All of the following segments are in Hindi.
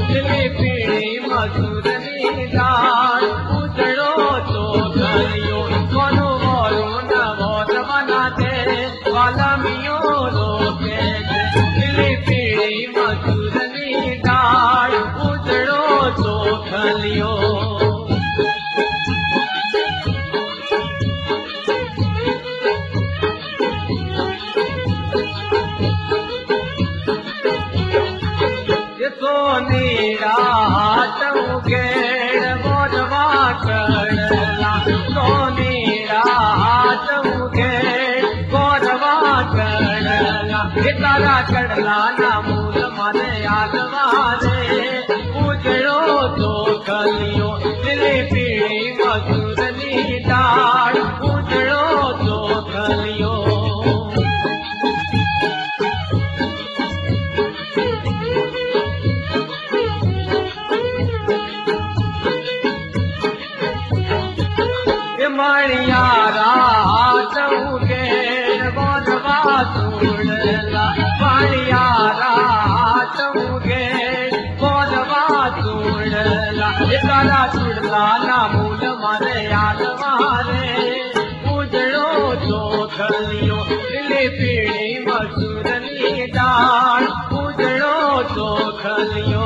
दिली पीड़ी मसूरनी दाल उजड़ो तो खलियो कोनो मोरू न मोर बनाते वालमियो लोके दिली पीड़ी मसूरनी दाल उजड़ो तो खलियो सोनीरा चौकेड़ बोझवा चढ़ला सोनीरा चौकेड़ बोझवा चढ़ला तारा चढ़ला ना मूल माने आलवारे उजड़ो तो खलियो दिली पीड़ी मसूरनी दाल उजड़ो तो खलियो मणियारा चौकेड़ बोझवा चूड़ला मणियारा चौकेड़ बोझवा चूड़ला तारा चूड़ला ना मूल मारे याद मारे उजड़ो तो खलियो दिली पीड़ी मसूरनी दाल उजड़ो तो खलियो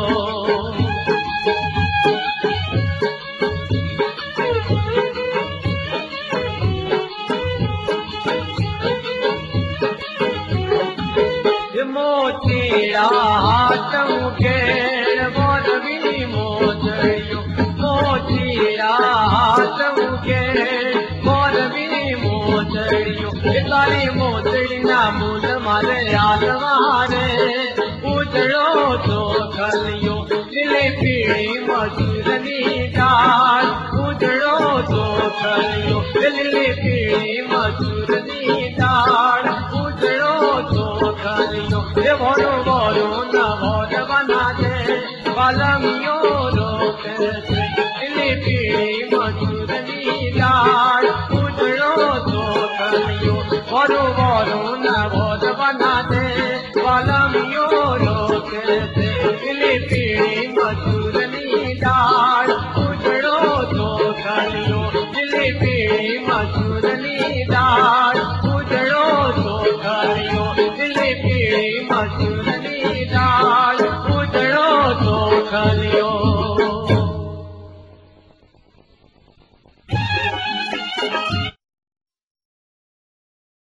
मोचीड़ा चौकेड़ बोझवी मोजड़ियो मोचीड़ा चौकेड़ बोझवी मोजड़ियो तारी मोजड़ी ना मूल मारे आलवारे उजड़ो तो खलियो दिली पीड़ी मसूरनी दाल उजड़ो तो खलियो दिली पीड़ी मसूरनी दाल उजड़ो तो खलियो भोरो भोरो न भोज बना दे वालमियो रोके दिली पीड़ी मसूरनी दाल उजड़ो तो खलियो भोरो भोरो न भोज बना दे वालमियो रोके दिली पीड़ी मसूरनी दाल उजड़ो तो खलियो दिली पीड़ी मसूरनी दाल उजड़ो तो खलियो दिली पीड़ी मसूरनी दाल उजड़ो तो खलियो